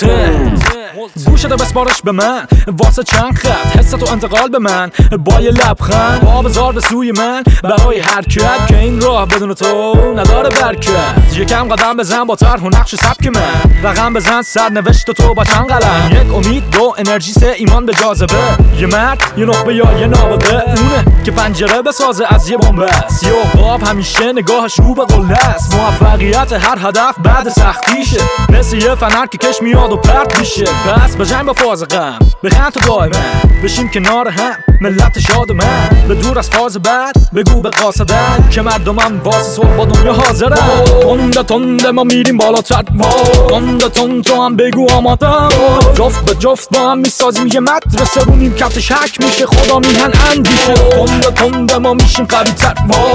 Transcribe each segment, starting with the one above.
گوشتو بسپارش به من واسه چند خط حستو انتقال به من با یه لبخند با بذار به سوی من برای حرکت که این راه بدون تو نداره برکت. یکم قدم بزن با طرح و نقش سبک من، رقم بزن سرنوشت تو با چند قلم. یک امید، دو انرژی، سه ایمان به جاذبه. یه مرد، یه نخبه یا یه نابغه، اونه که پنجره بسازه از یه بنبست. یه عقاب همیشه نگاهش رو به قله است. موفقیت هر هدف بعد سختیشه، مثل یه فنر که کش میاد و پرت میشه. پس بجنگ با فاز غم، بخند تو دائما، بشیم کنار هم ملت شاد من. به دور از فاز بعد بگو به قاصدن که مردمم واسه صلح با دنیا حاضرن. تنده تنده ما میریم بالاتر، تنده تند تو هم بگو آمادم. جفت به جفت با هم میسازیم یه مدرسه، رو نیمکتش حک میشه خدا میهن اندیشه. تنده تنده ما میشیم قوی تر،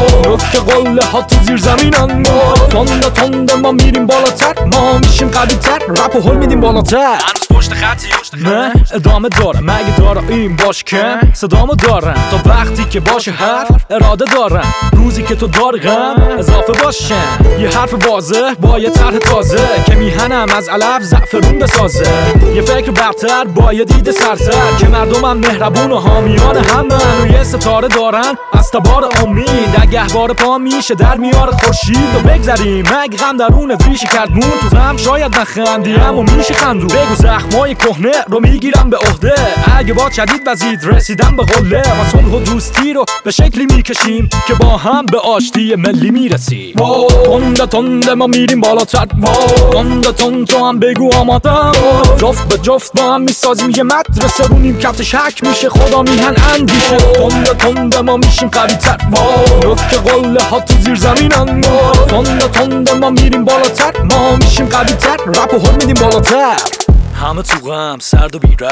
رک قله ها تو زیر زمینن. تنده تنده ما میریم بالاتر، ما میشیم قوی تر، رپ و هل میدیم بالاتر. پشت خطی نه ادامه دارم مگه داره این باش کم، صدامو دارم تا وقتی که باشه حرف اراده دارم. روزی که تو داری غم اضافه باشن، یه حرف واضح با یه طرح تازه که میهنم از علف زعفرون بسازه. یه فکر برتر با یه دید سرسر که مردمم مهربون و حامیان همن. و یه ستاره دارن از تبار امید، اگه بار پا میشه در میاره خورشید. و بگذریم مگه غم درونت ریشه کرد مون، تو غم شاید نخندیم و میشه خندون. بگو زخمای کهنه رو میگیرم به عهده، اگه با شدید وزید رسیدم به قله. و صلح و دوستی رو به شکلی میکشیم که با هم به آشتی ملی میرسیم. تنده تنده ما میریم بالاتر، تنده تند تو هم بگو آمادم. جفت به جفت با هم میسازیم یه مدرسه، رو نیمکتش حک میشه خدا میهن اندیشه. تنده تنده ما میشیم قوی تر، رک قله ها تو زیر زمینن. تنده تنده ما میریم بالاتر، ما میشیم قوی تر، رپ و هل میدیم بالاتر. همه تو غم سرد و بیره،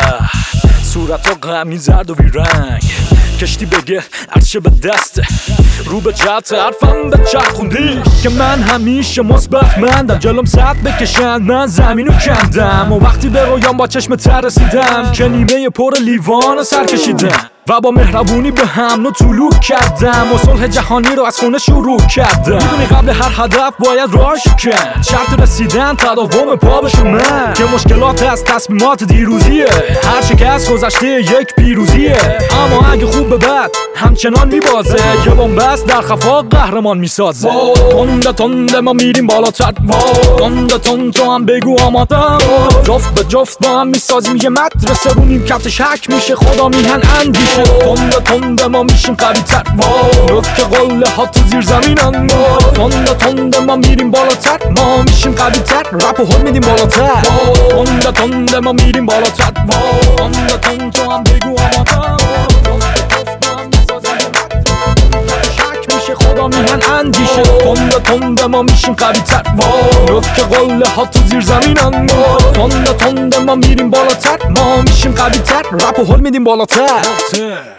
صورت ها غمی زرد و بیرنگ. کشتی بگه عرشه به دسته، رو به جهت حرفم به چرخوندی که من همیشه مثبت مندم. جلوم سد بکشن من زمینو کندم، و وقتی به رویام با چشم تر رسیدم که نیمه پر لیوان سر کشیدم. و با مهربونی به هم نو طلوع کردم، و صلح جهانی رو از خونه شروع کردم. میدونی قبل هر هدف باید راهش کن، شرط رسیدن تداوم پا بشه من. که مشکلات از تصمیمات دیروزیه، هر شکست گذشته یک پیروزیه. اما اگه خوب به بد همچنان میبازه، یه بنبست در خفا قهرمان میسازه. تنده تنده ما میریم بالاتر، تنده تند تو هم بگو آمادم. جفت به جفت با هم میسازیم یه مدرسه، رو نیمکتش حک میشه خدا میهن اندیشه. تنده تنده ما میشیم قوی تر، رک قله ها تو زیر زمینن. تنده تنده ما میریم بالاتر، ما میشیم قوی تر، رپ و هل میدیم بالاتر. تنده تنده ما میریم بالاتر، تنده تند تو هم بگو آمادم. خدا میهن اندیشه. تنده تنده ما میشیم قوی تر، رک قله ها تو زیر زمینن. تنده تنده ما میریم بالاتر، ما میشیم قوی تر، رپ و هل میدیم بالاتر.